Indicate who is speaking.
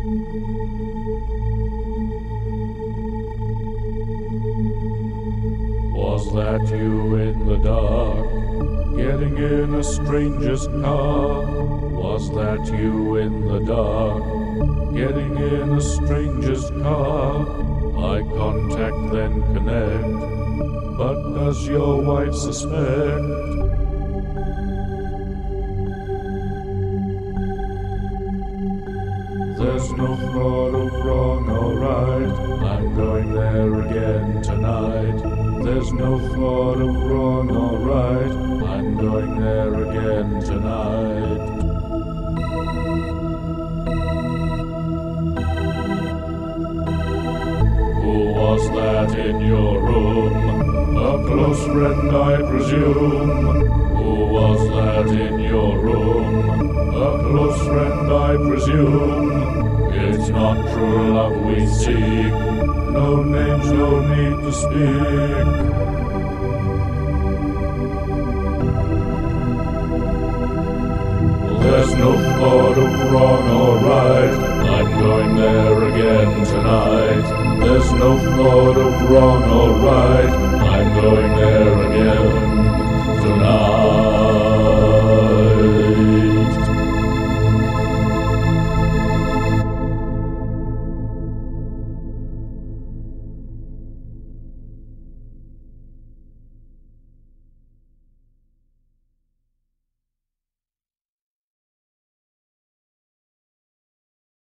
Speaker 1: Was that you in the dark, getting in a stranger's car? Was that you in the dark, getting in a stranger's car? Eye contact, then connect, but does your wife suspect? There's no thought of wrong or right, I'm going there again tonight. There's no thought of wrong or right, I'm going there again tonight. Who was that in your room? A close friend, I presume. Who was that in your room? A close friend, I presume. It's not true love we seek. No names, no need to speak. There's no thought of wrong or right, I'm going there again tonight. There's no thought of wrong or right,